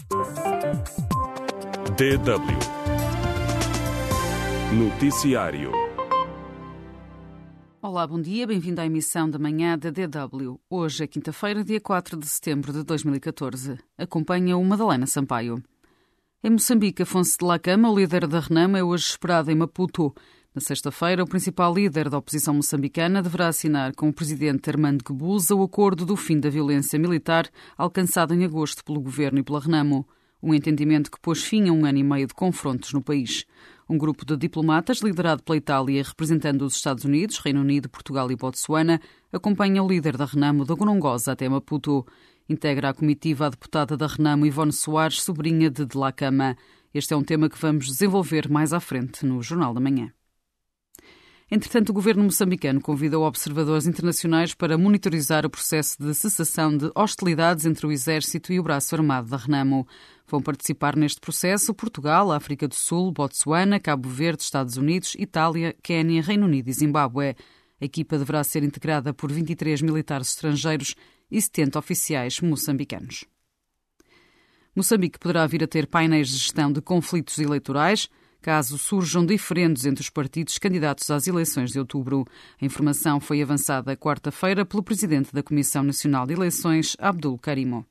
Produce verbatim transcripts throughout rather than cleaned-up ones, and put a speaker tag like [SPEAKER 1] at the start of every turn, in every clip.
[SPEAKER 1] D W Noticiário.
[SPEAKER 2] Olá, bom dia, bem-vindo à emissão da manhã da D W. Hoje é quinta-feira, dia quatro de setembro de dois mil e catorze. Acompanha o Madalena Sampaio. Em Moçambique, Afonso Dhlakama, o líder da Renamo, é hoje esperado em Maputo. Na sexta-feira, o principal líder da oposição moçambicana deverá assinar com o presidente Armando Guebuza o acordo do fim da violência militar alcançado em agosto pelo governo e pela Renamo. Um entendimento que pôs fim a um ano e meio de confrontos no país. Um grupo de diplomatas, liderado pela Itália e representando os Estados Unidos, Reino Unido, Portugal e Botsuana, acompanha o líder da Renamo, da Gorongosa, até Maputo. Integra a comitiva a deputada da Renamo, Ivone Soares, sobrinha de Dhlakama. Este é um tema que vamos desenvolver mais à frente no Jornal da Manhã. Entretanto, o governo moçambicano convidou observadores internacionais para monitorizar o processo de cessação de hostilidades entre o Exército e o braço armado da Renamo. Vão participar neste processo Portugal, África do Sul, Botsuana, Cabo Verde, Estados Unidos, Itália, Quénia, Reino Unido e Zimbábue. A equipa deverá ser integrada por vinte e três militares estrangeiros e setenta oficiais moçambicanos. Moçambique poderá vir a ter painéis de gestão de conflitos eleitorais, caso surjam diferendos entre os partidos candidatos às eleições de outubro. A informação foi avançada quarta-feira pelo presidente da Comissão Nacional de Eleições, Abdul Karimo.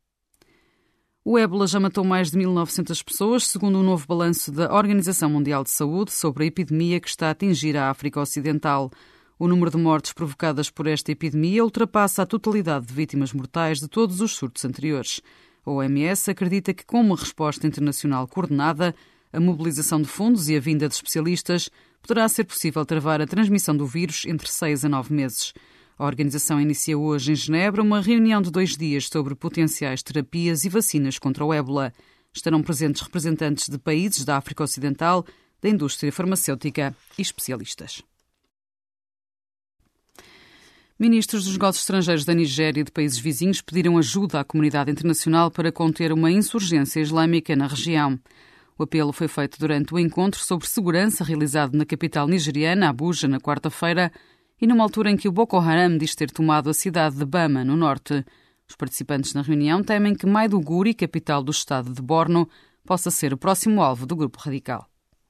[SPEAKER 2] O ébola já matou mais de mil e novecentas pessoas, segundo um novo balanço da Organização Mundial de Saúde sobre a epidemia que está a atingir a África Ocidental. O número de mortes provocadas por esta epidemia ultrapassa a totalidade de vítimas mortais de todos os surtos anteriores. A O M S acredita que, com uma resposta internacional coordenada, a mobilização de fundos e a vinda de especialistas, poderá ser possível travar a transmissão do vírus entre seis a nove meses. A organização inicia hoje em Genebra uma reunião de dois dias sobre potenciais terapias e vacinas contra o ébola. Estarão presentes representantes de países da África Ocidental, da indústria farmacêutica e especialistas. Ministros dos negócios estrangeiros da Nigéria e de países vizinhos pediram ajuda à comunidade internacional para conter uma insurgência islâmica na região. O apelo foi feito durante o encontro sobre segurança realizado na capital nigeriana, Abuja, na quarta-feira, e numa altura em que o Boko Haram diz ter tomado a cidade de Bama, no norte. Os participantes na reunião temem que Maiduguri, capital do estado de Borno, possa ser o próximo alvo do grupo radical.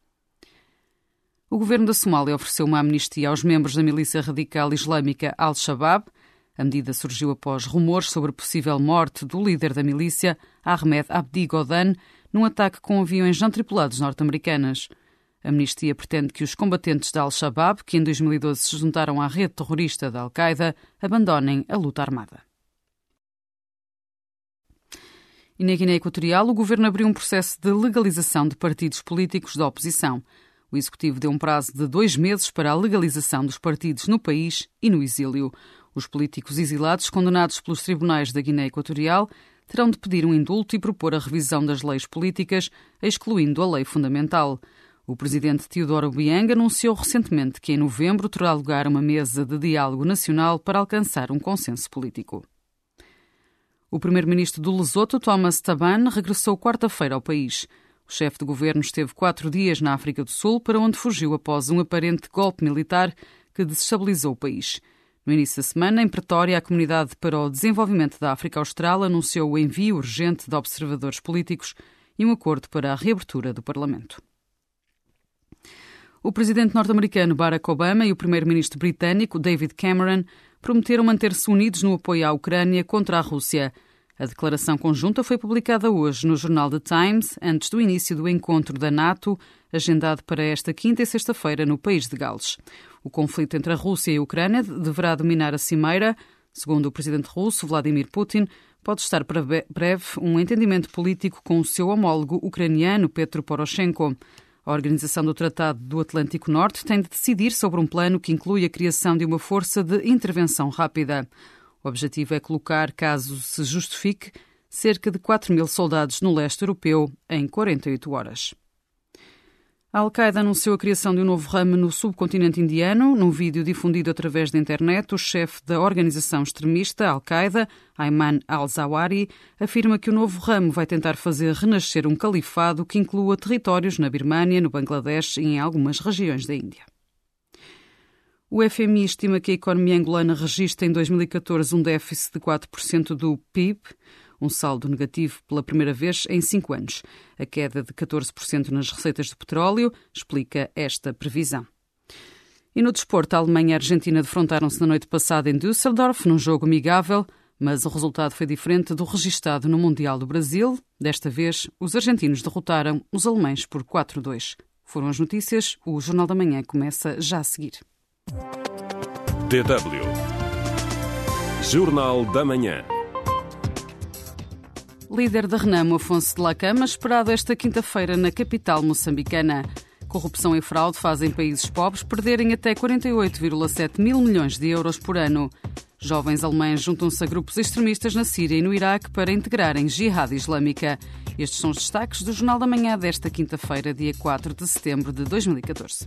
[SPEAKER 2] O governo da Somália ofereceu uma amnistia aos membros da milícia radical islâmica Al-Shabaab. A medida surgiu após rumores sobre a possível morte do líder da milícia, Ahmed Abdi Godane, num ataque com aviões não tripulados norte-americanas. A amnistia pretende que os combatentes da Al-Shabaab, que em dois mil e doze se juntaram à rede terrorista da Al-Qaeda, abandonem a luta armada. E na Guiné Equatorial, o governo abriu um processo de legalização de partidos políticos da oposição. O executivo deu um prazo de dois meses para a legalização dos partidos no país e no exílio. Os políticos exilados, condenados pelos tribunais da Guiné Equatorial, terão de pedir um indulto e propor a revisão das leis políticas, excluindo a lei fundamental. O presidente Teodoro Obiang anunciou recentemente que em novembro terá lugar uma mesa de diálogo nacional para alcançar um consenso político. O primeiro-ministro do Lesoto, Thomas Thabane, regressou quarta-feira ao país. O chefe de governo esteve quatro dias na África do Sul, para onde fugiu após um aparente golpe militar que desestabilizou o país. No início da semana, em Pretória, a Comunidade para o Desenvolvimento da África Austral anunciou o envio urgente de observadores políticos e um acordo para a reabertura do Parlamento. O presidente norte-americano Barack Obama e o primeiro-ministro britânico David Cameron prometeram manter-se unidos no apoio à Ucrânia contra a Rússia. A declaração conjunta foi publicada hoje no jornal The Times, antes do início do encontro da NATO, agendado para esta quinta e sexta-feira no país de Gales. O conflito entre a Rússia e a Ucrânia deverá dominar a cimeira. Segundo o presidente russo, Vladimir Putin, pode estar para breve um entendimento político com o seu homólogo ucraniano, Petro Poroshenko. A Organização do Tratado do Atlântico Norte tem de decidir sobre um plano que inclui a criação de uma força de intervenção rápida. O objetivo é colocar, caso se justifique, cerca de quatro mil soldados no leste europeu em quarenta e oito horas. A Al-Qaeda anunciou a criação de um novo ramo no subcontinente indiano. Num vídeo difundido através da internet, o chefe da organização extremista Al-Qaeda, Ayman al-Zawahiri, afirma que o novo ramo vai tentar fazer renascer um califado que inclua territórios na Birmânia, no Bangladesh e em algumas regiões da Índia. O F M I estima que a economia angolana registra em dois mil e catorze um déficit de quatro por cento do P I B, um saldo negativo pela primeira vez em cinco anos. A queda de catorze por cento nas receitas de petróleo explica esta previsão. E no desporto, a Alemanha e a Argentina defrontaram-se na noite passada em Düsseldorf, num jogo amigável, mas o resultado foi diferente do registado no Mundial do Brasil. Desta vez, os argentinos derrotaram os alemães por quatro a dois. Foram as notícias. O Jornal da Manhã começa já a seguir.
[SPEAKER 1] D W Jornal da Manhã.
[SPEAKER 2] Líder da Renamo, Afonso de Lacama, esperado esta quinta-feira na capital moçambicana. Corrupção e fraude fazem países pobres perderem até quarenta e oito vírgula sete mil milhões de euros por ano. Jovens alemães juntam-se a grupos extremistas na Síria e no Iraque para integrarem Jihad Islâmica. Estes são os destaques do Jornal da Manhã desta quinta-feira, dia quatro de setembro de dois mil e catorze.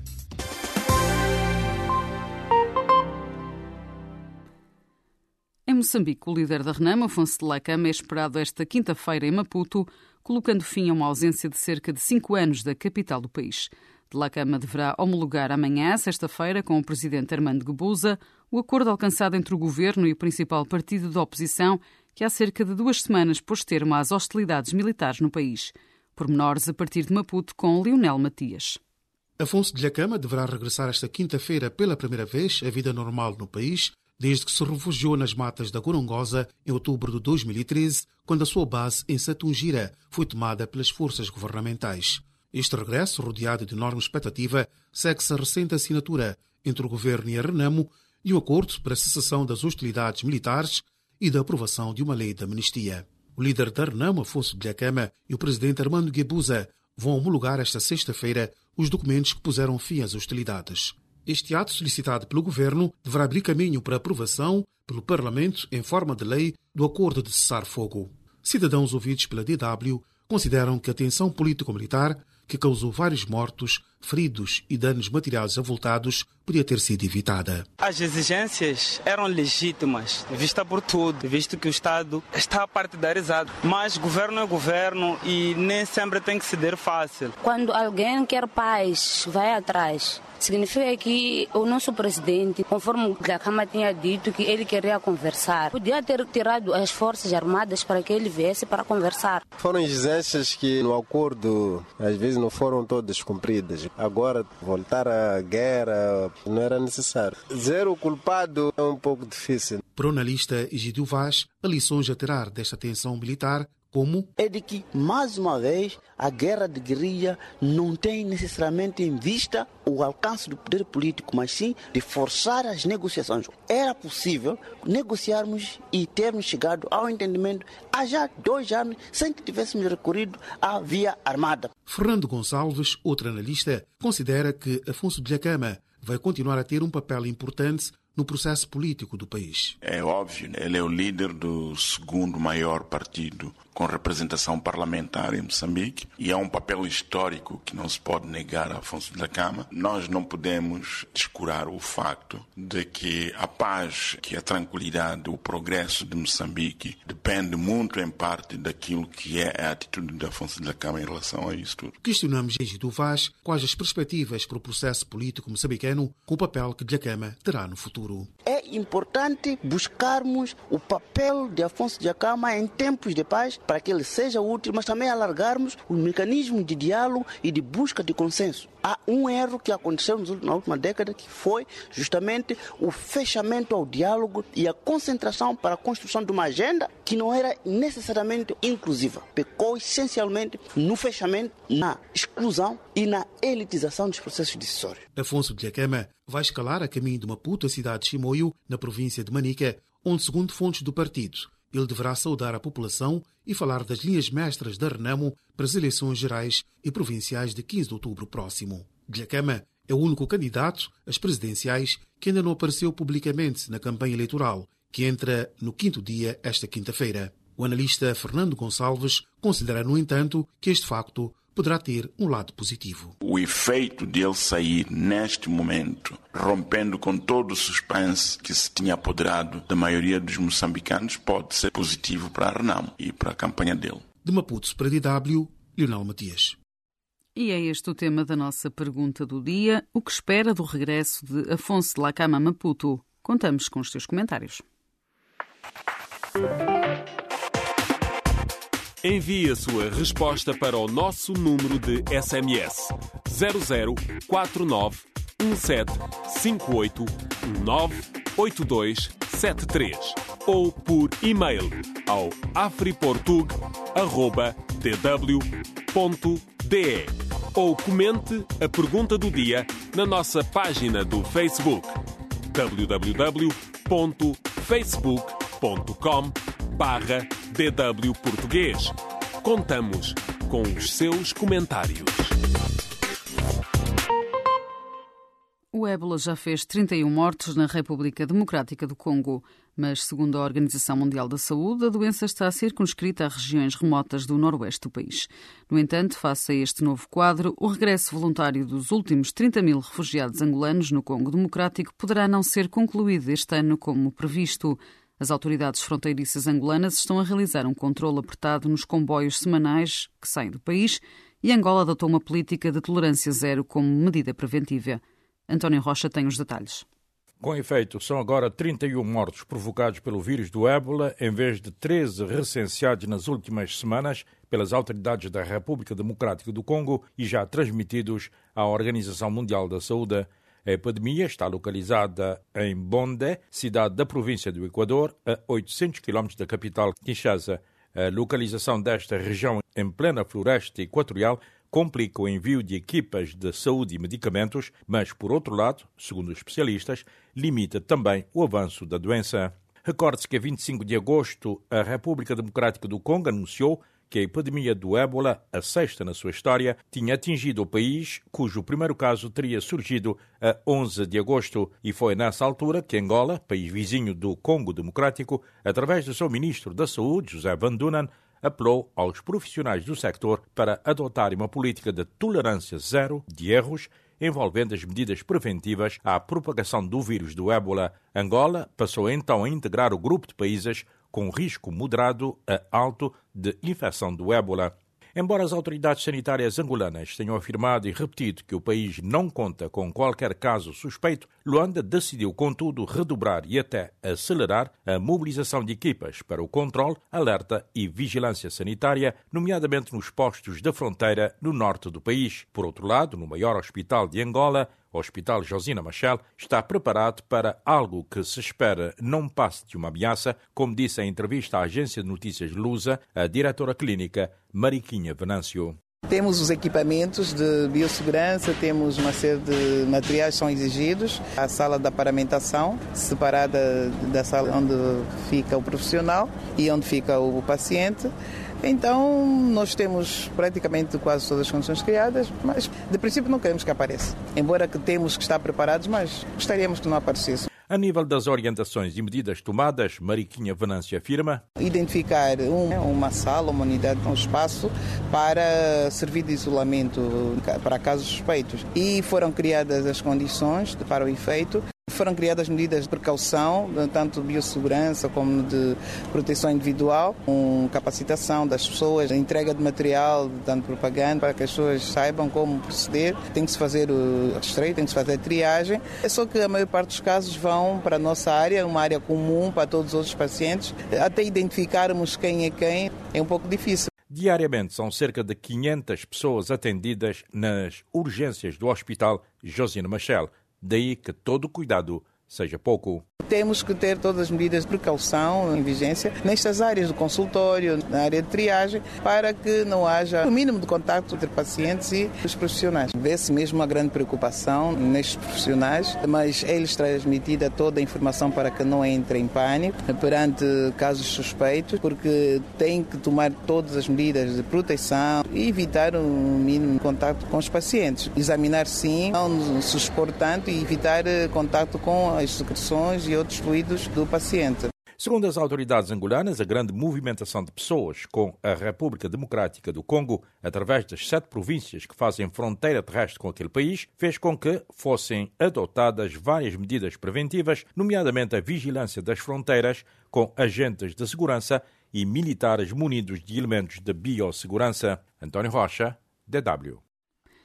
[SPEAKER 2] Em Moçambique, o líder da Renamo, Afonso de Lacama, é esperado esta quinta-feira em Maputo, colocando fim a uma ausência de cerca de cinco anos da capital do país. De Lacama deverá homologar amanhã, sexta-feira, com o presidente Armando Guebuza, o acordo alcançado entre o governo e o principal partido da oposição, que há cerca de duas semanas pôs termo às hostilidades militares no país. Pormenores a partir de Maputo com Lionel Matias.
[SPEAKER 3] Afonso de Lacama deverá regressar esta quinta-feira pela primeira vez à vida normal no país, desde que se refugiou nas matas da Gorongosa em outubro de dois mil e treze, quando a sua base em Satungira foi tomada pelas forças governamentais. Este regresso, rodeado de enorme expectativa, segue-se a recente assinatura entre o governo e a Renamo e o acordo para a cessação das hostilidades militares e da aprovação de uma lei de amnistia. O líder da Renamo, Afonso de Lacama, e o presidente Armando Guebuza vão homologar esta sexta-feira os documentos que puseram fim às hostilidades. Este ato, solicitado pelo governo, deverá abrir caminho para aprovação pelo Parlamento, em forma de lei, do acordo de cessar-fogo. Cidadãos ouvidos pela D W consideram que a tensão político-militar, que causou vários mortos, feridos e danos materiais avultados, podia ter sido evitada.
[SPEAKER 4] As exigências eram legítimas, vista por tudo, visto que o Estado está partidarizado. Mas governo é governo e nem sempre tem que ceder fácil.
[SPEAKER 5] Quando alguém quer paz, vai atrás. Significa que o nosso presidente, conforme o Lacama tinha dito, que ele queria conversar. Podia ter tirado as forças armadas para que ele viesse para conversar.
[SPEAKER 6] Foram exigências que no acordo às vezes não foram todas cumpridas. Agora voltar à guerra não era necessário. Zero o culpado é um pouco difícil.
[SPEAKER 3] Para o analista Egidio Vaz, há lições a tirar desta tensão militar, como
[SPEAKER 7] é de que, mais uma vez, a guerra de guerrilha não tem necessariamente em vista o alcance do poder político, mas sim de forçar as negociações. Era possível negociarmos e termos chegado ao entendimento há já dois anos sem que tivéssemos recorrido à via armada.
[SPEAKER 3] Fernando Gonçalves, outro analista, considera que Afonso de Lacama vai continuar a ter um papel importante no processo político do país.
[SPEAKER 8] É óbvio, ele é o líder do segundo maior partido com representação parlamentar em Moçambique e é um papel histórico que não se pode negar a Afonso de Lacama. Nós não podemos descurar o facto de que a paz, que a tranquilidade, o progresso de Moçambique depende muito em parte daquilo que é a atitude de Afonso de Lacama em relação a isso tudo.
[SPEAKER 3] Questionamos Egidio Vaz quais as perspectivas para o processo político moçambicano com o papel que de Lacama terá no futuro.
[SPEAKER 7] É importante buscarmos o papel de Afonso de Lacama em tempos de paz para que ele seja útil, mas também alargarmos o mecanismo de diálogo e de busca de consenso. Há um erro que aconteceu na última década, que foi justamente o fechamento ao diálogo e a concentração para a construção de uma agenda que não era necessariamente inclusiva. Pecou essencialmente no fechamento, na exclusão e na elitização dos processos decisórios.
[SPEAKER 3] Afonso de Lacama vai escalar a caminho de Maputo, a cidade de Chimoio, na província de Manica, onde, segundo fontes do partido, ele deverá saudar a população e falar das linhas mestras da Renamo para as eleições gerais e provinciais de quinze de outubro próximo. De Lacama é o único candidato às presidenciais que ainda não apareceu publicamente na campanha eleitoral, que entra no quinto dia esta quinta-feira. O analista Fernando Gonçalves considera, no entanto, que este facto poderá ter um lado positivo.
[SPEAKER 8] O efeito de ele sair neste momento, rompendo com todo o suspense que se tinha apoderado da maioria dos moçambicanos, pode ser positivo para a Renamo e para a campanha dele.
[SPEAKER 3] De Maputo para a D W, Lionel Matias.
[SPEAKER 2] E é este o tema da nossa pergunta do dia. O que espera do regresso de Afonso Dhlakama a Maputo? Contamos com os seus comentários.
[SPEAKER 1] Envie a sua resposta para o nosso número de S M S zero zero quatro nove um sete cinco oito nove oito dois sete três ou por e-mail ao afriportug arroba d w ponto d e ou comente a pergunta do dia na nossa página do Facebook w w w ponto facebook ponto com barra d w português. Contamos com os seus comentários.
[SPEAKER 2] O ébola já fez trinta e um mortos na República Democrática do Congo, mas, segundo a Organização Mundial da Saúde, a doença está circunscrita a regiões remotas do noroeste do país. No entanto, face a este novo quadro, o regresso voluntário dos últimos trinta mil refugiados angolanos no Congo Democrático poderá não ser concluído este ano como previsto. As autoridades fronteiriças angolanas estão a realizar um controle apertado nos comboios semanais que saem do país e Angola adotou uma política de tolerância zero como medida preventiva. António Rocha tem os detalhes.
[SPEAKER 9] Com efeito, são agora trinta e um mortos provocados pelo vírus do ébola, em vez de treze recenseados nas últimas semanas pelas autoridades da República Democrática do Congo e já transmitidos à Organização Mundial da Saúde. A epidemia está localizada em Bonde, cidade da província do Equador, a oitocentos quilómetros da capital Kinshasa. A localização desta região em plena floresta equatorial complica o envio de equipas de saúde e medicamentos, mas, por outro lado, segundo os especialistas, limita também o avanço da doença. Recorde-se que a vinte e cinco de agosto, a República Democrática do Congo anunciou que a epidemia do ébola, a sexta na sua história, tinha atingido o país, cujo primeiro caso teria surgido a onze de agosto, e foi nessa altura que Angola, país vizinho do Congo Democrático, através do seu ministro da Saúde, José Van Dunen, apelou aos profissionais do sector para adotarem uma política de tolerância zero de erros envolvendo as medidas preventivas à propagação do vírus do ébola. Angola passou então a integrar o grupo de países com risco moderado a alto de infecção do ébola. Embora as autoridades sanitárias angolanas tenham afirmado e repetido que o país não conta com qualquer caso suspeito, Luanda decidiu, contudo, redobrar e até acelerar a mobilização de equipas para o controle, alerta e vigilância sanitária, nomeadamente nos postos da fronteira no norte do país. Por outro lado, no maior hospital de Angola, o Hospital Josina Machel, está preparado para algo que se espera não passe de uma ameaça, como disse em entrevista à agência de notícias Lusa, a diretora clínica Mariquinha Venâncio.
[SPEAKER 10] Temos os equipamentos de biossegurança, temos uma série de materiais que são exigidos. A sala da paramentação, separada da sala onde fica o profissional e onde fica o paciente. Então, nós temos praticamente quase todas as condições criadas, mas de princípio não queremos que apareça. Embora que temos que estar preparados, mas gostaríamos que não aparecesse.
[SPEAKER 9] A nível das orientações e medidas tomadas, Mariquinha Venâncio afirma:
[SPEAKER 10] identificar um, uma sala, uma unidade, um espaço para servir de isolamento para casos suspeitos. E foram criadas as condições para o efeito. Foram criadas medidas de precaução, tanto de biossegurança como de proteção individual, com capacitação das pessoas, entrega de material, tanto propaganda, para que as pessoas saibam como proceder. Tem que se fazer o rastreio, tem que se fazer a triagem. É só que a maior parte dos casos vão para a nossa área, uma área comum para todos os outros pacientes. Até identificarmos quem é quem é um pouco difícil.
[SPEAKER 9] Diariamente são cerca de quinhentas pessoas atendidas nas urgências do Hospital Josina Machel. Daí que todo cuidado seja pouco.
[SPEAKER 10] Temos que ter todas as medidas de precaução em vigência nestas áreas do consultório, na área de triagem, para que não haja o mínimo de contato entre pacientes e os profissionais. Vê-se mesmo uma grande preocupação nestes profissionais, mas é-lhes transmitida toda a informação para que não entrem em pânico perante casos suspeitos, porque têm que tomar todas as medidas de proteção e evitar um mínimo de contato com os pacientes. Examinar sim, não se expor tanto e evitar contato com as secreções e outros fluidos do paciente.
[SPEAKER 9] Segundo as autoridades angolanas, a grande movimentação de pessoas com a República Democrática do Congo, através das sete províncias que fazem fronteira terrestre com aquele país, fez com que fossem adotadas várias medidas preventivas, nomeadamente a vigilância das fronteiras com agentes de segurança e militares munidos de elementos de biossegurança. António Rocha, D W.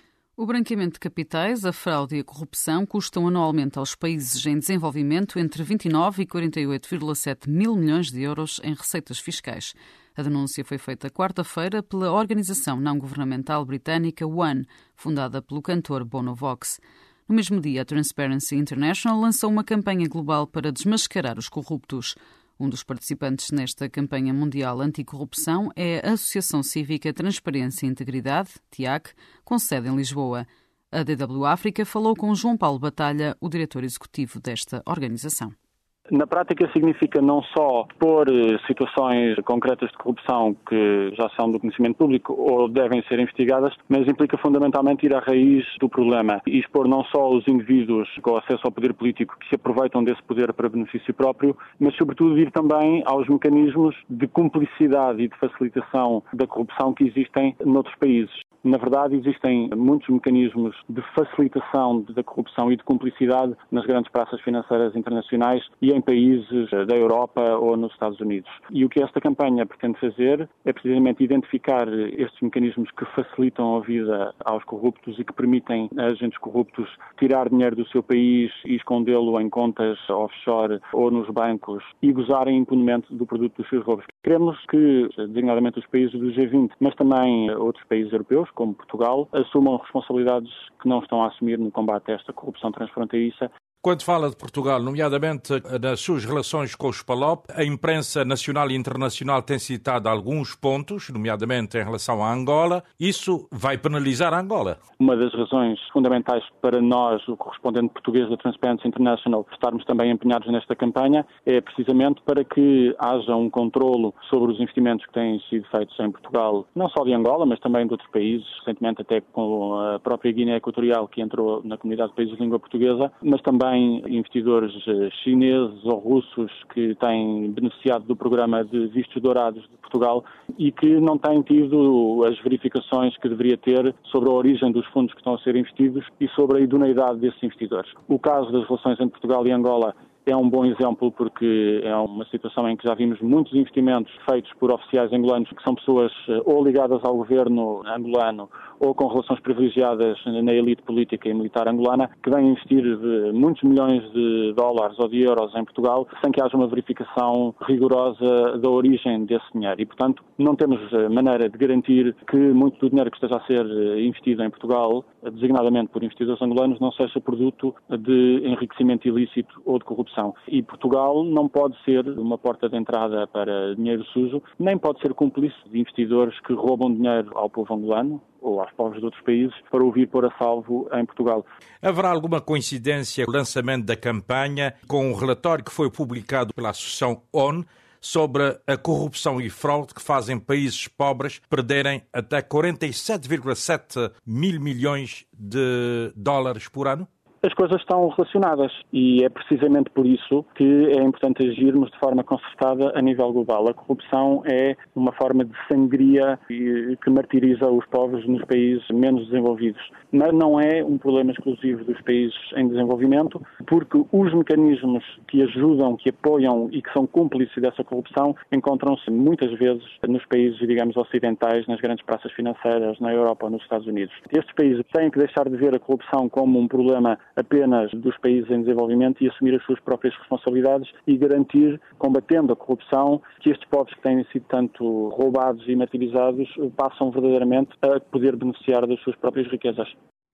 [SPEAKER 2] O branqueamento de capitais, a fraude e a corrupção custam anualmente aos países em desenvolvimento entre vinte e nove e quarenta e oito vírgula sete mil milhões de euros em receitas fiscais. A denúncia foi feita quarta-feira pela organização não-governamental britânica One, fundada pelo cantor Bono Vox. No mesmo dia, a Transparency International lançou uma campanha global para desmascarar os corruptos. Um dos participantes nesta campanha mundial anticorrupção é a Associação Cívica Transparência e Integridade, T I A C, com sede em Lisboa. A D W África falou com João Paulo Batalha, o diretor executivo desta organização.
[SPEAKER 11] Na prática significa não só pôr situações concretas de corrupção que já são do conhecimento público ou devem ser investigadas, mas implica fundamentalmente ir à raiz do problema e expor não só os indivíduos com acesso ao poder político que se aproveitam desse poder para benefício próprio, mas sobretudo ir também aos mecanismos de cumplicidade e de facilitação da corrupção que existem noutros países. Na verdade, existem muitos mecanismos de facilitação da corrupção e de cumplicidade nas grandes praças financeiras internacionais e em países da Europa ou nos Estados Unidos. E o que esta campanha pretende fazer é precisamente identificar estes mecanismos que facilitam a vida aos corruptos e que permitem a agentes corruptos tirar dinheiro do seu país e escondê-lo em contas offshore ou nos bancos e gozarem impunemente do produto dos seus roubos. Queremos que, designadamente os países do G vinte, mas também outros países europeus, como Portugal, assumam responsabilidades que não estão a assumir no combate a esta corrupção transfronteiriça.
[SPEAKER 9] Quando fala de Portugal, nomeadamente nas suas relações com os PALOP, a imprensa nacional e internacional tem citado alguns pontos, nomeadamente em relação a Angola. Isso vai penalizar a Angola?
[SPEAKER 11] Uma das razões fundamentais para nós, o correspondente português da Transparency International, estarmos também empenhados nesta campanha é precisamente para que haja um controlo sobre os investimentos que têm sido feitos em Portugal, não só de Angola, mas também de outros países, recentemente até com a própria Guiné Equatorial, que entrou na comunidade de países de língua portuguesa, mas também investidores chineses ou russos que têm beneficiado do programa de vistos dourados de Portugal e que não têm tido as verificações que deveria ter sobre a origem dos fundos que estão a ser investidos e sobre a idoneidade desses investidores. O caso das relações entre Portugal e Angola é um bom exemplo porque é uma situação em que já vimos muitos investimentos feitos por oficiais angolanos que são pessoas ou ligadas ao governo angolano ou com relações privilegiadas na elite política e militar angolana, que vêm investir muitos milhões de dólares ou de euros em Portugal sem que haja uma verificação rigorosa da origem desse dinheiro. E, portanto, não temos maneira de garantir que muito do dinheiro que esteja a ser investido em Portugal, designadamente por investidores angolanos, não seja produto de enriquecimento ilícito ou de corrupção. E Portugal não pode ser uma porta de entrada para dinheiro sujo, nem pode ser cúmplice de investidores que roubam dinheiro ao povo angolano ou aos povos de outros países para o vir pôr a salvo em Portugal.
[SPEAKER 9] Haverá alguma coincidência com o lançamento da campanha com um relatório que foi publicado pela Associação O N U sobre a corrupção e fraude que fazem países pobres perderem até quarenta e sete vírgula sete mil milhões de dólares por ano?
[SPEAKER 11] As coisas estão relacionadas e é precisamente por isso que é importante agirmos de forma concertada a nível global. A corrupção é uma forma de sangria que martiriza os povos nos países menos desenvolvidos. Mas não é um problema exclusivo dos países em desenvolvimento, porque os mecanismos que ajudam, que apoiam e que são cúmplices dessa corrupção encontram-se muitas vezes nos países, digamos, ocidentais, nas grandes praças financeiras, na Europa ou nos Estados Unidos. Estes países têm que deixar de ver a corrupção como um problema apenas dos países em desenvolvimento e assumir as suas próprias responsabilidades e garantir, combatendo a corrupção, que estes povos que têm sido tanto roubados e martirizados passam verdadeiramente a poder beneficiar das suas próprias riquezas.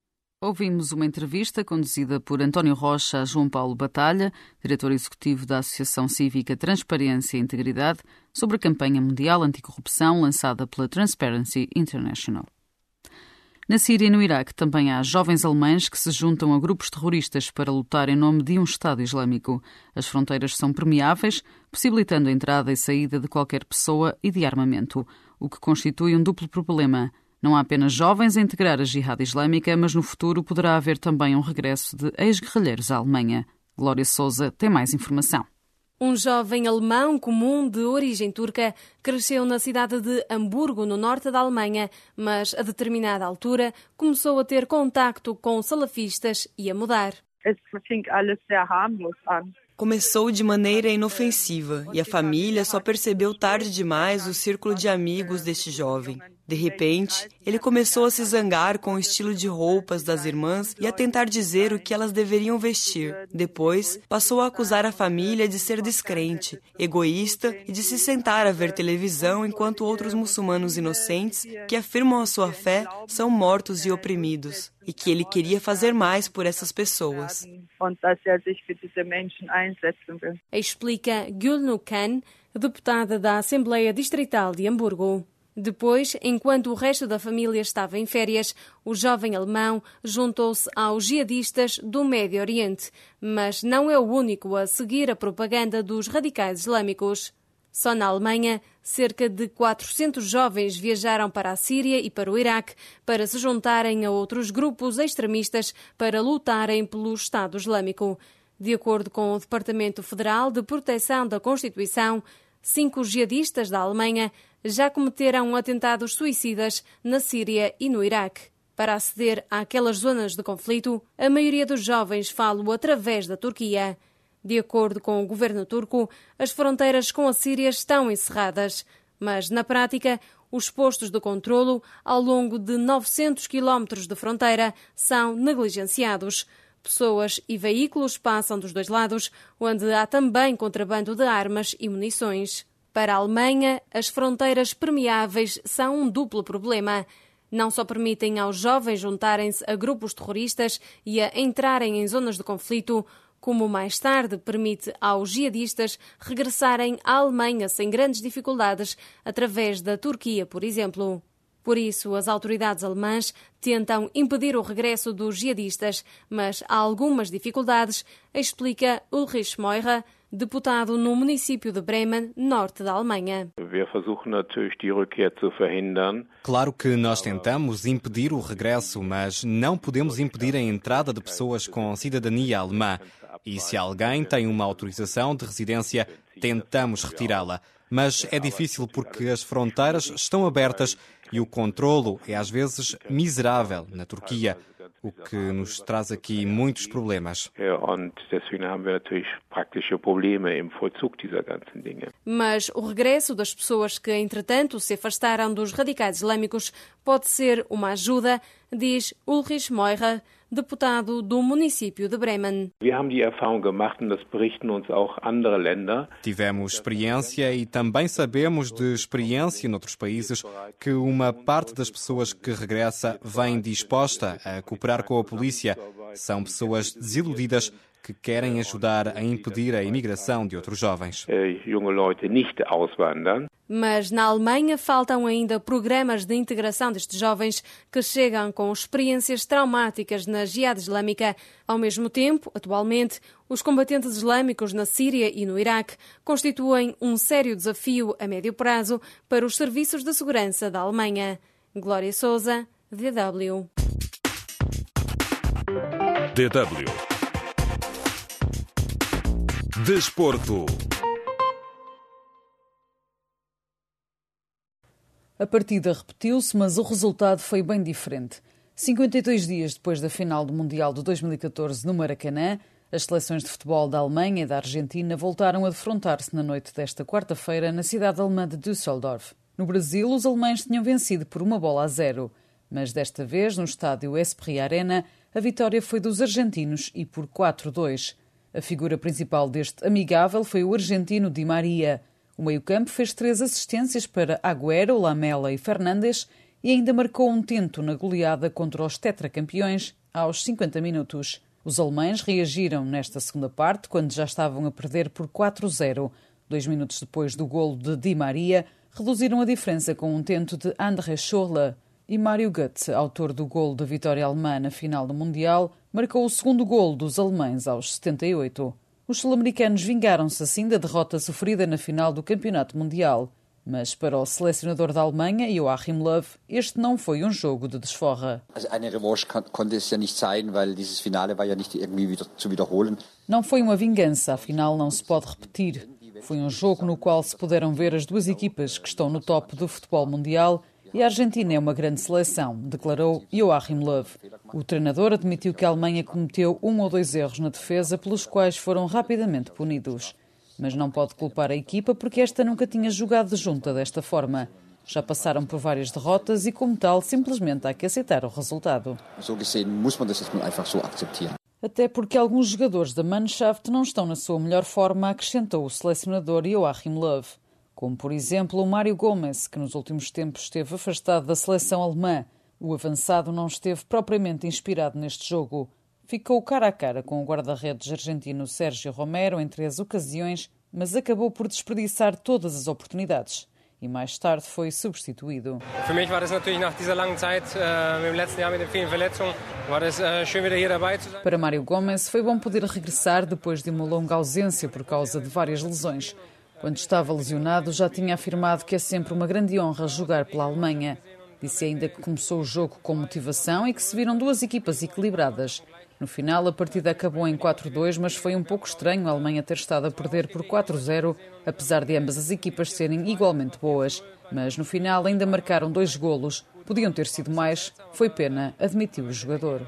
[SPEAKER 2] Ouvimos uma entrevista conduzida por António Rocha a João Paulo Batalha, diretor executivo da Associação Cívica Transparência e Integridade, sobre a campanha mundial anticorrupção lançada pela Transparency International. Na Síria e no Iraque também há jovens alemães que se juntam a grupos terroristas para lutar em nome de um Estado Islâmico. As fronteiras são permeáveis, possibilitando a entrada e saída de qualquer pessoa e de armamento, o que constitui um duplo problema. Não há apenas jovens a integrar a Jihad Islâmica, mas no futuro poderá haver também um regresso de ex-guerrilheiros à Alemanha. Glória Sousa tem mais informação.
[SPEAKER 12] Um jovem alemão comum de origem turca cresceu na cidade de Hamburgo, no norte da Alemanha, mas a determinada altura começou a ter contacto com salafistas e a mudar.
[SPEAKER 13] Começou de maneira inofensiva e a família só percebeu tarde demais o círculo de amigos deste jovem. De repente, ele começou a se zangar com o estilo de roupas das irmãs e a tentar dizer o que elas deveriam vestir. Depois, passou a acusar a família de ser descrente, egoísta e de se sentar a ver televisão enquanto outros muçulmanos inocentes, que afirmam a sua fé, são mortos e oprimidos. E que ele queria fazer mais por essas pessoas.
[SPEAKER 12] Explica Gülnur Khan, deputada da Assembleia Distrital de Hamburgo. Depois, enquanto o resto da família estava em férias, o jovem alemão juntou-se aos jihadistas do Médio Oriente, mas não é o único a seguir a propaganda dos radicais islâmicos. Só na Alemanha, cerca de quatrocentos jovens viajaram para a Síria e para o Iraque para se juntarem a outros grupos extremistas para lutarem pelo Estado Islâmico. De acordo com o Departamento Federal de Proteção da Constituição, cinco jihadistas da Alemanha já cometeram atentados suicidas na Síria e no Iraque. Para aceder àquelas zonas de conflito, a maioria dos jovens falam através da Turquia. De acordo com o governo turco, as fronteiras com a Síria estão encerradas, mas, na prática, os postos de controlo ao longo de novecentos quilómetros de fronteira são negligenciados. Pessoas e veículos passam dos dois lados, onde há também contrabando de armas e munições. Para a Alemanha, as fronteiras permeáveis são um duplo problema. Não só permitem aos jovens juntarem-se a grupos terroristas e a entrarem em zonas de conflito, como mais tarde permite aos jihadistas regressarem à Alemanha sem grandes dificuldades, através da Turquia, por exemplo. Por isso, as autoridades alemãs tentam impedir o regresso dos jihadistas, mas há algumas dificuldades, explica Ulrich Meurer, deputado no município de Bremen, norte da Alemanha.
[SPEAKER 14] Claro que nós tentamos impedir o regresso, mas não podemos impedir a entrada de pessoas com cidadania alemã. E se alguém tem uma autorização de residência, tentamos retirá-la. Mas é difícil porque as fronteiras estão abertas e o controlo é às vezes miserável na Turquia, o que nos traz aqui muitos problemas.
[SPEAKER 12] Mas o regresso das pessoas que, entretanto, se afastaram dos radicais islâmicos pode ser uma ajuda, diz Ulrich Meurer, deputado do município de Bremen.
[SPEAKER 14] Tivemos experiência e também sabemos de experiência noutros países que uma parte das pessoas que regressa vem disposta a cooperar com a polícia. São pessoas desiludidas que querem ajudar a impedir a imigração de outros jovens.
[SPEAKER 12] Mas na Alemanha faltam ainda programas de integração destes jovens que chegam com experiências traumáticas na Jihad Islâmica. Ao mesmo tempo, atualmente, os combatentes islâmicos na Síria e no Iraque constituem um sério desafio a médio prazo para os serviços de segurança da Alemanha. Glória Sousa, D W.
[SPEAKER 1] D W. Desporto.
[SPEAKER 2] A partida repetiu-se, mas o resultado foi bem diferente. cinquenta e dois dias depois da final do Mundial de dois mil e catorze no Maracanã, as seleções de futebol da Alemanha e da Argentina voltaram a defrontar-se na noite desta quarta-feira na cidade alemã de Düsseldorf. No Brasil, os alemães tinham vencido por uma bola a zero, mas desta vez, no estádio Esprit Arena, a vitória foi dos argentinos e por quatro a dois. A figura principal deste amigável foi o argentino Di Maria. O meio-campo fez três assistências para Agüero, Lamela e Fernandes e ainda marcou um tento na goleada contra os tetracampeões aos cinquenta minutos. Os alemães reagiram nesta segunda parte, quando já estavam a perder por quatro a zero. Dois minutos depois do golo de Di Maria, reduziram a diferença com um tento de André Schürrle. E Mário Götze, autor do golo da vitória alemã na final do Mundial, marcou o segundo golo dos alemães aos setenta e oito. Os sul-americanos vingaram-se assim da derrota sofrida na final do Campeonato Mundial. Mas para o selecionador da Alemanha, Joachim Löw, este não foi um jogo de desforra. Não foi uma vingança, afinal não se pode repetir. Foi um jogo no qual se puderam ver as duas equipas que estão no top do futebol mundial e a Argentina é uma grande seleção, declarou Joachim Löw. O treinador admitiu que a Alemanha cometeu um ou dois erros na defesa pelos quais foram rapidamente punidos. Mas não pode culpar a equipa porque esta nunca tinha jogado junta desta forma. Já passaram por várias derrotas e, como tal, simplesmente há que aceitar o resultado. Até porque alguns jogadores da Mannschaft não estão na sua melhor forma, acrescentou o selecionador Joachim Löw. Como, por exemplo, o Mário Gomes, que nos últimos tempos esteve afastado da seleção alemã. O avançado não esteve propriamente inspirado neste jogo. Ficou cara a cara com o guarda-redes argentino Sérgio Romero em três ocasiões, mas acabou por desperdiçar todas as oportunidades. E mais tarde foi substituído.
[SPEAKER 15] Für mich war das natürlich nach dieser langen Zeit, äh, im letzten Jahr mit den vielen Verletzungen, war das äh, schön wieder hier dabei zu sein.
[SPEAKER 2] Para Mário Gomes foi bom poder regressar depois de uma longa ausência por causa de várias lesões. Quando estava lesionado já tinha afirmado que é sempre uma grande honra jogar pela Alemanha. Disse ainda que começou o jogo com motivação e que se viram duas equipas equilibradas. No final, a partida acabou em quatro a dois, mas foi um pouco estranho a Alemanha ter estado a perder por quatro a zero, apesar de ambas as equipas serem igualmente boas. Mas no final ainda marcaram dois golos. Podiam ter sido mais. Foi pena, admitiu o jogador.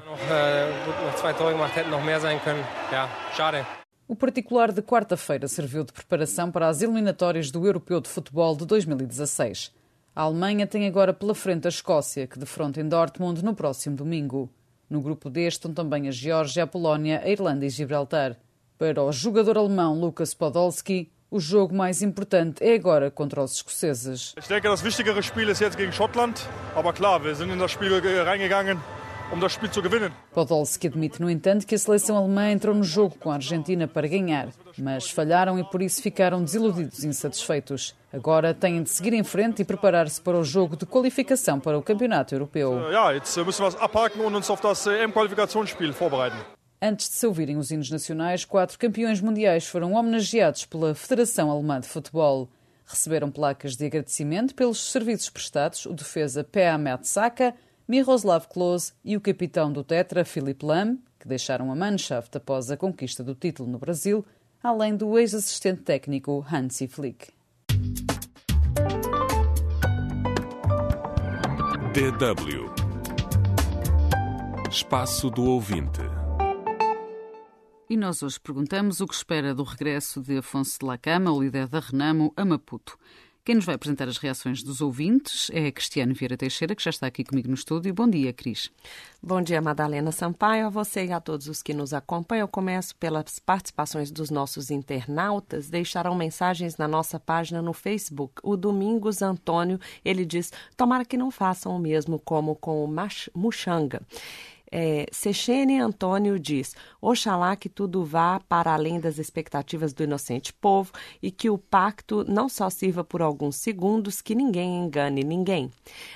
[SPEAKER 2] O particular de quarta-feira serviu de preparação para as eliminatórias do Europeu de Futebol de dois mil e dezasseis. A Alemanha tem agora pela frente a Escócia, que defronta em Dortmund no próximo domingo. No grupo D estão também a Geórgia, a Polónia, a Irlanda e Gibraltar. Para o jogador alemão Lukas Podolski, o jogo mais importante é agora contra os escoceses.
[SPEAKER 16] Ich denke, das wichtigere Spiel ist jetzt gegen Schottland, aber klar, wir sind in das Spiel reingegangen, um das Spiel zu gewinnen.
[SPEAKER 2] Podolski admite, no entanto, que a seleção alemã entrou no jogo com a Argentina para ganhar, mas falharam e por isso ficaram desiludidos e insatisfeitos. Agora têm de seguir em frente e preparar-se para o jogo de qualificação para o Campeonato Europeu.
[SPEAKER 16] Ja, jetzt müssen wir es abhaken und uns auf das E M-Qualifikationsspiel vorbereiten.
[SPEAKER 2] Antes de se ouvirem os hinos nacionais, quatro campeões mundiais foram homenageados pela Federação Alemã de Futebol. Receberam placas de agradecimento pelos serviços prestados o defesa P A Mertesacker, Miroslav Klose e o capitão do Tetra, Philipp Lahm, que deixaram a Mannschaft após a conquista do título no Brasil, além do ex-assistente técnico Hansi Flick.
[SPEAKER 1] D W Espaço do Ouvinte.
[SPEAKER 2] E nós hoje perguntamos o que espera do regresso de Afonso de Lacama, o líder da Renamo, a Maputo. Quem nos vai apresentar as reações dos ouvintes é a Cristiane Vieira Teixeira, que já está aqui comigo no estúdio. Bom dia, Cris.
[SPEAKER 17] Bom dia, Madalena Sampaio, a você e a todos os que nos acompanham. Eu começo pelas participações dos nossos internautas. Deixaram mensagens na nossa página no Facebook. O Domingos Antônio, ele diz, tomara que não façam o mesmo como com o Muxanga. É, Sechene Antônio diz, oxalá que tudo vá para além das expectativas do inocente povo e que o pacto não só sirva por alguns segundos, que ninguém engane ninguém.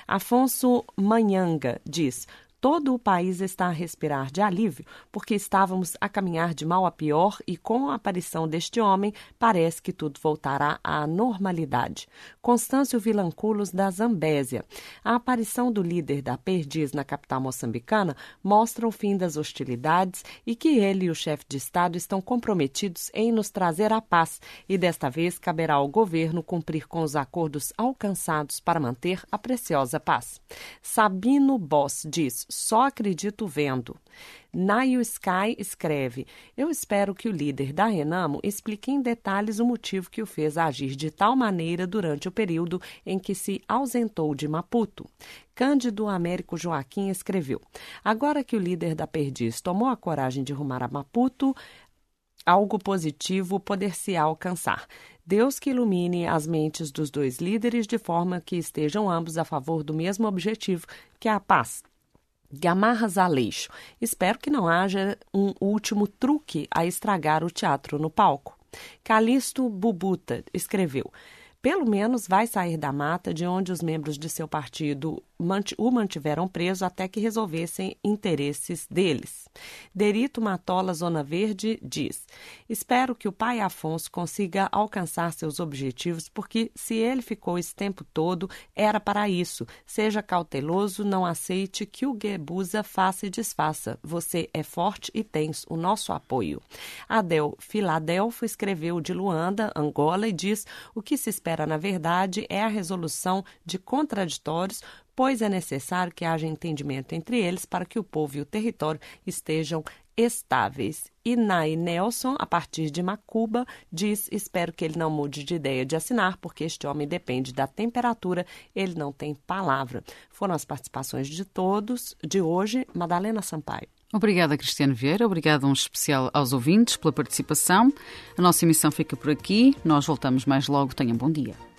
[SPEAKER 17] Afonso Manhanga diz, todo o país está a respirar de alívio, porque estávamos a caminhar de mal a pior e com a aparição deste homem, parece que tudo voltará à normalidade. Constâncio Vilanculos, da Zambésia. A aparição do líder da Perdiz na capital moçambicana mostra o fim das hostilidades e que ele e o chefe de Estado estão comprometidos em nos trazer a paz e desta vez caberá ao governo cumprir com os acordos alcançados para manter a preciosa paz. Sabino Boss diz, só acredito vendo. Nayo Sky escreve, eu espero que o líder da Renamo explique em detalhes o motivo que o fez agir de tal maneira durante o período em que se ausentou de Maputo. Cândido Américo Joaquim escreveu, agora que o líder da Perdiz tomou a coragem de rumar a Maputo, algo positivo poder-se alcançar. Deus que ilumine as mentes dos dois líderes de forma que estejam ambos a favor do mesmo objetivo, que é a paz. Gamarras Aleixo. Espero que não haja um último truque a estragar o teatro no palco. Calixto Bubuta escreveu, pelo menos vai sair da mata de onde os membros de seu partido o mantiveram preso até que resolvessem interesses deles. Derito Matola, Zona Verde, diz, espero que o pai Afonso consiga alcançar seus objetivos, porque se ele ficou esse tempo todo, era para isso. Seja cauteloso, não aceite que o Guebuza faça e desfaça. Você é forte e tens o nosso apoio. Adel Filadelfo escreveu de Luanda, Angola, e diz, o que se espera, na verdade, é a resolução de contraditórios, pois é necessário que haja entendimento entre eles para que o povo e o território estejam estáveis. E Nai Nelson, a partir de Macuba, diz: espero que ele não mude de ideia de assinar, porque este homem depende da temperatura, ele não tem palavra. Foram as participações de todos. De hoje, Madalena Sampaio.
[SPEAKER 2] Obrigada, Cristiano Vieira. Obrigada um especial aos ouvintes pela participação. A nossa emissão fica por aqui. Nós voltamos mais logo. Tenham um bom dia.